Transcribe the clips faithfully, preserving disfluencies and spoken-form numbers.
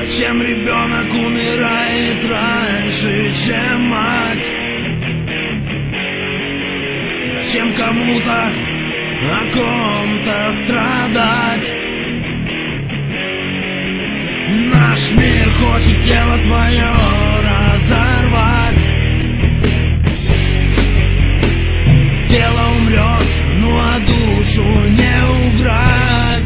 Зачем ребенок умирает раньше, чем мать? Зачем кому-то о ком-то страдать? Наш мир хочет тело твое разорвать. Тело умрет, ну а душу не убрать.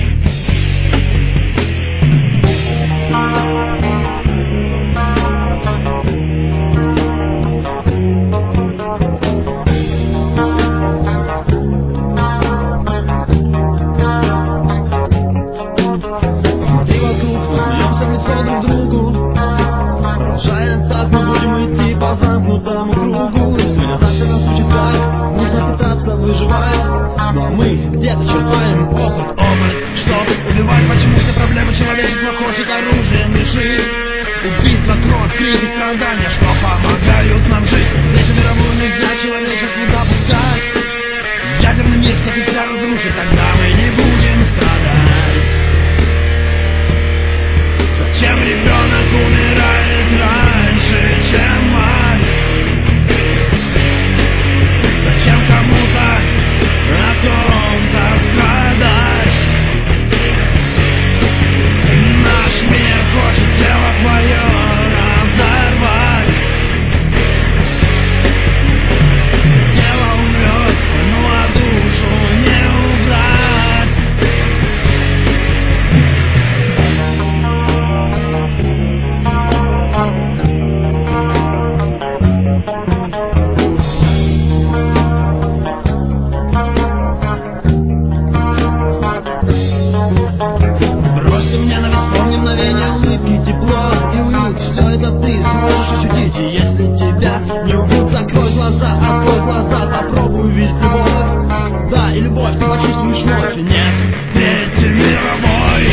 Смотри вокруг, мы смеемся в лицо друг другу. Продолжая так, мы будем идти по замкнутому кругу. Цивилизация нас учит так, нужно пытаться выживать. Ну а мы где-то черпаем опыт, опыт, чтобы убивать. Почему все проблемы человечества хочет оружием решить? Убийство, кровь, крики, страдания, что помогают нам жить. Третью мировую нельзя человечеству допускать. Ядерный мир всех и вся разрушит, тогда мы не будем страдать. Зачем ребенок умирает раньше, чем мать? Зачем кому-то о ком-то страдать? Наш мир хочет тело твое разорвать. Тело умрет, ну а душу не убрать. Бросьте мне на вспомни мгновение улыбки, тепло и уют. Все это ты сможешь ощутить. И если тебя не убьют, закрой глаза, открой глаза, попробуй увидеть любовь. Да, и любовь ты почувствуешь ночь. Нет, Третьей мировой.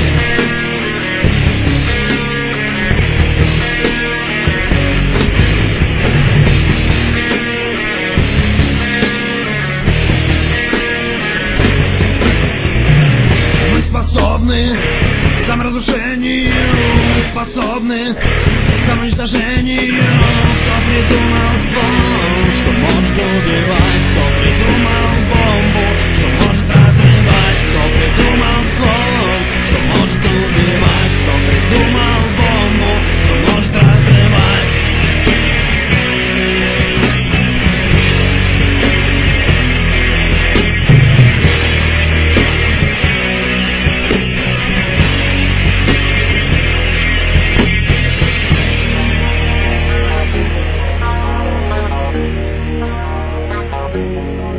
Мы способны к саморазрушению, мы способны к самоуничтожению. Кто придумал бомбу, что может убивать? Кто придумал бомбу, что может разрывать? Кто придумал бомбу, что может убивать? Кто придумал бомбу, что может разрывать? Thank you.